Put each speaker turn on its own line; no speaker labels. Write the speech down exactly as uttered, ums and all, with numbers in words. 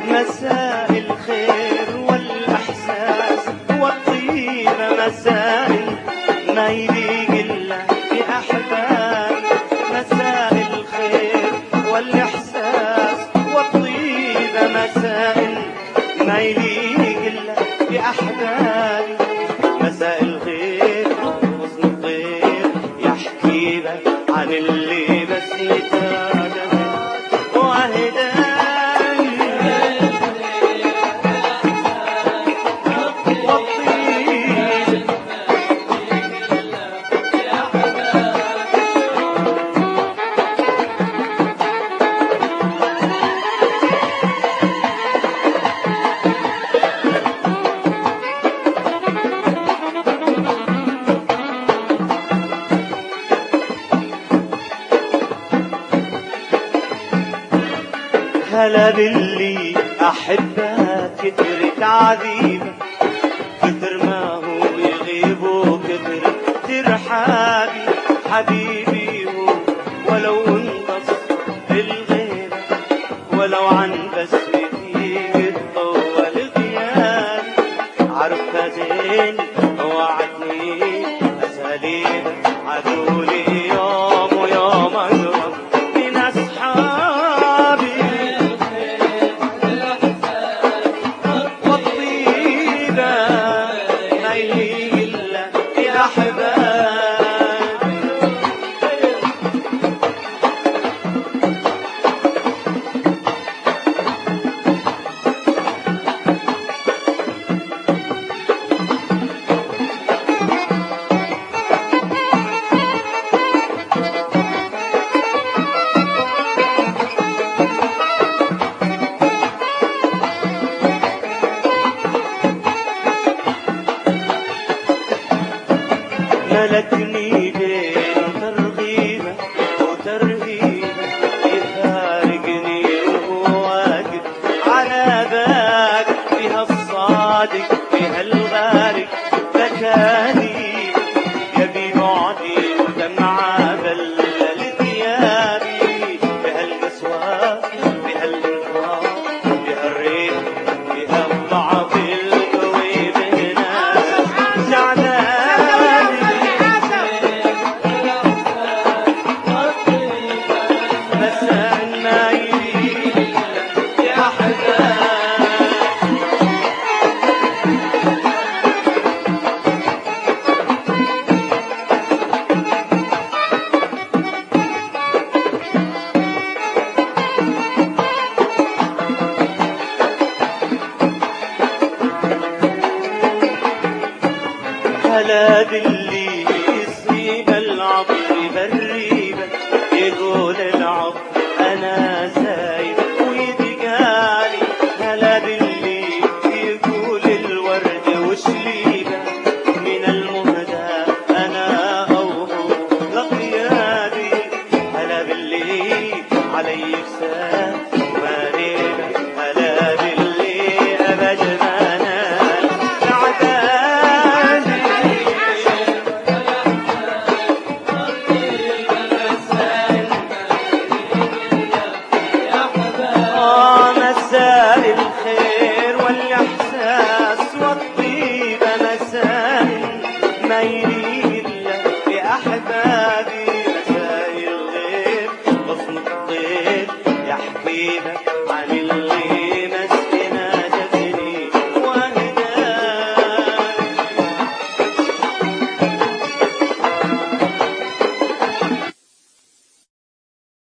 مساء الخير والإحساس والطيبة، مساء ما يليق إلا بأحبابي. مساء الخير والإحساس والطيبة، مساء ما يليق إلا بأحبابي. مساء الخير وحسن الخير يحكي لك عن اللي بس نتاجه وأهداه. هلا باللي أحبها كتر تعذيبه، كتر ما هو يغيب وكتر ترحابي. حبيبي هو ولو انقص بالغيبة، ولو عن بسمتي يتطول غيابي. عرفها زين وعدني أساليبه، عدولي يوم ويوم أقرب من أصحابي. ملكني بين ترغيبة وترهيبة، يفارقني وهو واقف على باب. فيها الصادق فيها الغارق بكاني، يبي بعدي ودمعة بلل ثيابي. فيها القسوة فيها الانكار فيها الريح فيها الضعف القوي بهنا زعلان. هلا بالله